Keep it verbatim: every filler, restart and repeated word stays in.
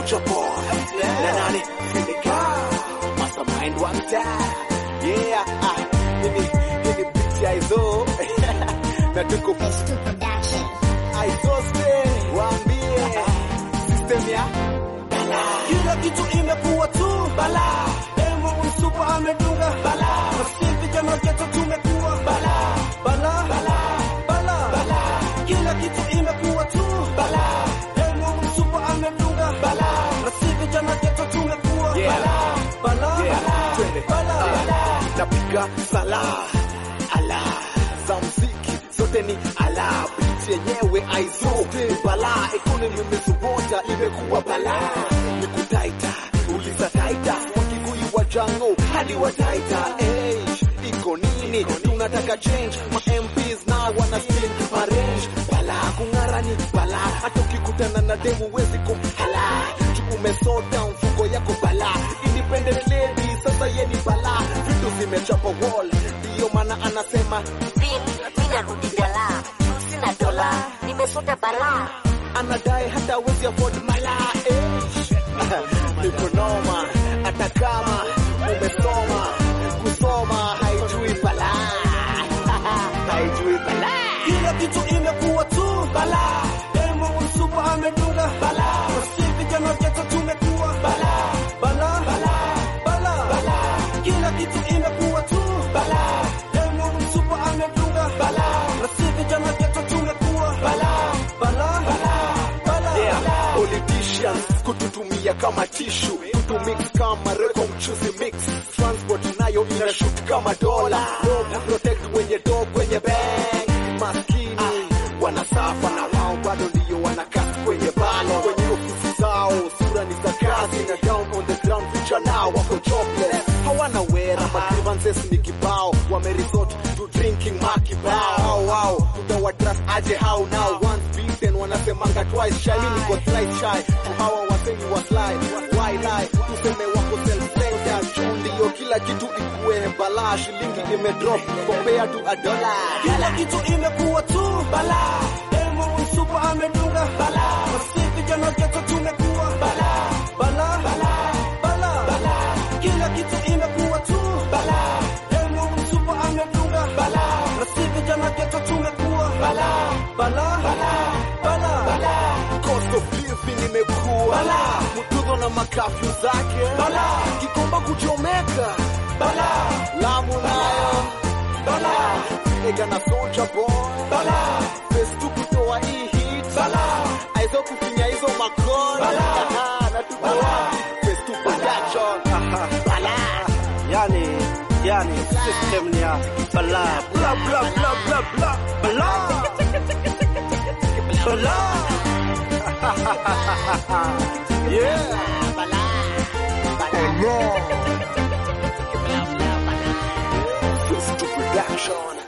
Soldier Boy na nani Finika Mastermind wa mtaa. Yeah, ah, hini hini picha hizo na tuko Production. Aizose waambie system ya bala, kila kitu imekuwa tu bala. Demo msupa amedunga bala, sisi vijana geto tumekuwa bala bala bala bala bala, kila kitu imekuwa tu bala. Demo msupa amedunga bala, sisi vijana geto tumekuwa bala bala bala bala. Napiga sala ala za muziki zote ni ala, biti yenyewe aizote bala, economy imezubota imekuwa bala. Nikutaita uliza taita wakikuyu wa jango hadi wa taita age iko nini? Tunataka change, ma M Ps na wana spin ma range bala, kung'ara ni bala, hata ukikutana na demu wezi kumhala. Umesota mfuko yako bala, independent lady sasa ye ni bala, vitu zimechapa wall, ndio maana anasema Mina rudi dala, sina dola, nimesota bala. anadai hata wezi afford mala eh. Niko noma hata kama umesoma, kusoma haijui bala haijui bala, kila kitu imekuwa tu bala. Demo msupa amedunga bala, sisi vijana geto tumekuwa bala bala bala bala bala, kila kitu imekuwa tu bala. Demo msupa amedunga bala, sisi vijana geto tumekuwa bala bala bala bala. Yeah, politicians kututumia kama tissue, kutumix kama reko mchuzi mix, transport nayo ina shoot kama dola, no protect wenye dog kwenye bank. Maskini wanasafa na wao bado ndio wanakaa kwenye balo, kwenye ofisi zao sura ni za kazi, na down on the ground vijana wako jobless, hawana wera, grievances ni kibao, wameresort to drinking makibao. Wow, tutawatrust aje how now, once beaten wanasemanga twice shy. Mimi niko slight shy tu hawa wasemi wa slide, why lie tuseme wako self-centered, ndio kila kitu ikuwe bala, shilingi imedrop compared to a dollar, kila kitu imekuwa tu bala. Demo msupa amedunga bala, sisi vijana geto tumekuwa bala bala bala bala bala, kila kitu imekuwa tu bala. Demo msupa amedunga bala, sisi vijana geto tumekuwa bala bala bala bala bala, cost of living imekuwa bala, mtugo na makafyu zake bala, Kikomba kuchomeka bala, Lamu nayo bala, ega na Soldier Boy bala, face tu kutoa hii hit bala, aizo kufinya hizo makoni bala, na tukoa face tu production bala. Yani, yani system ni ya bala bla bla bla bla bla bala bala. Yeah, Bala bala. Face tu production.